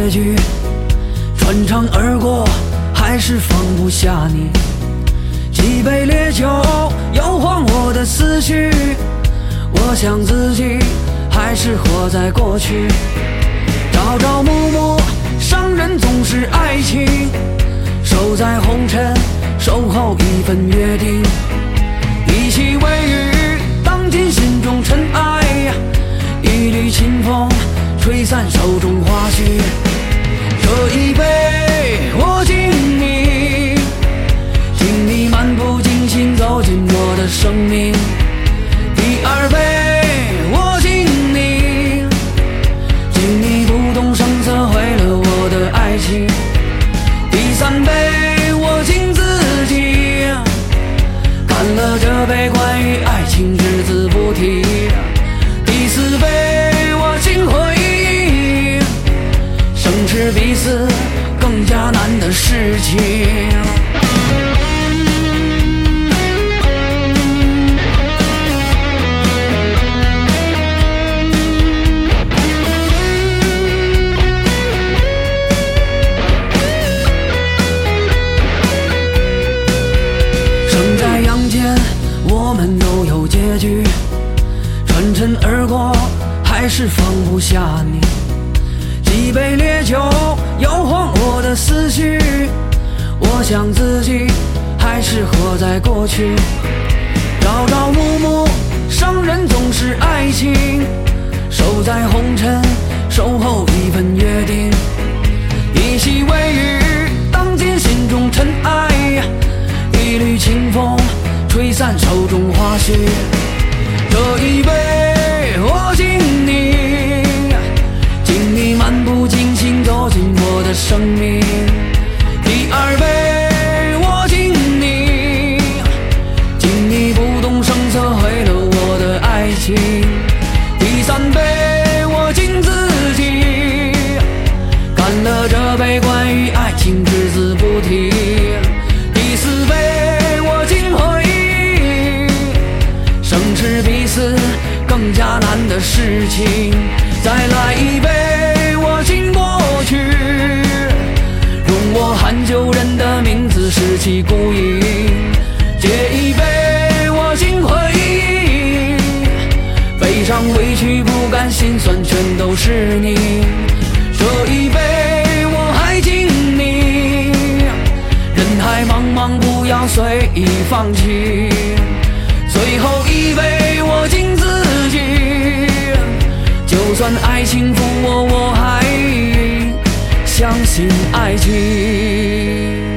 局，穿肠而过，还是放不下你。几杯烈酒摇晃我的思绪，我想自己还是活在过去。朝朝暮暮，伤人总是爱情，守在红尘，守候一份约定。一袭微雨，荡尽心中尘埃，一缕清风，吹散手中花絮。这一杯我敬你，敬你漫不经心走进我的生命。第二杯我敬你，敬你不动声色毁了我的爱情。第三杯我敬自己，干了这杯关于爱情只字不提。第四杯我敬回忆，生吃彼此更加难的事情。生在阳间，我们都有结局，穿尘而过，还是放不下你。几杯烈酒摇晃我的思绪，我想自己还是活在过去。朝朝暮暮，伤人总是爱情，守在红尘，守候一份约定。一袭微雨，荡尽心中尘埃，一缕清风，吹散手中花絮。这一杯我敬你，敬你漫不经心走进我的生命。第二杯我敬你，敬你不动声色毁了我的爱情。第三杯我敬自己，干了这杯关于爱情只字不提。第四杯我敬回忆，生吃彼此更加难的事情。再来一杯我敬过去，容我喊旧人的名字拾起孤影。借一杯我敬回忆，悲伤委屈不甘心酸全都是你。这一杯我还敬你，人海茫茫不要随意放弃。最后一杯我敬自己，就算爱情负我，我还相信爱情。